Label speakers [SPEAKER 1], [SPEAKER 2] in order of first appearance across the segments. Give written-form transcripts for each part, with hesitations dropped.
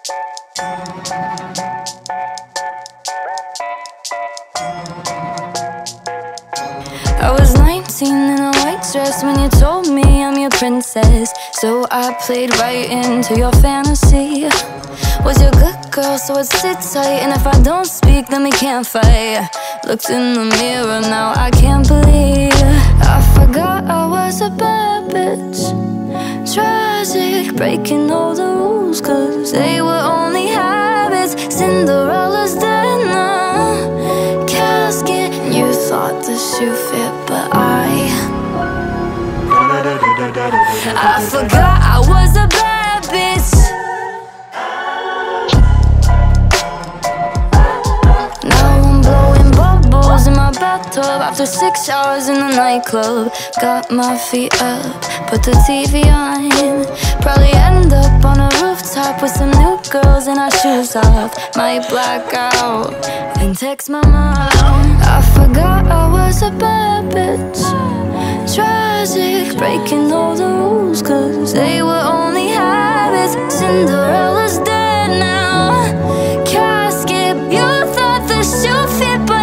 [SPEAKER 1] I was 19 in a white dress when you told me I'm your princess. So I played right into your fantasy. Was your good girl, so I'd sit tight, and if I don't speak, then we can't fight. Looked in the mirror, now I can't believe I forgot I was a bad bitch. Tragic, breaking all the rules, cause they were only habits. Cinderella's dead now, casket. You thought the shoe fit, but I forgot I was a bad bitch. Now I'm blowing bubbles in my bathtub after 6 hours in the nightclub. Got my feet up, put the TV on. Probably end up on a rooftop with some new girls and our shoes off. Might black out and text my mom. I forgot I was a bad bitch. Tragic, breaking all the rules, cause they were only habits. Cinderella's dead now, casket. You thought the shoe fit, but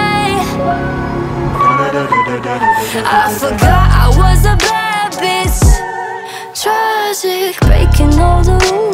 [SPEAKER 1] I forgot I was a bad bitch. Tragic, breaking all the rules.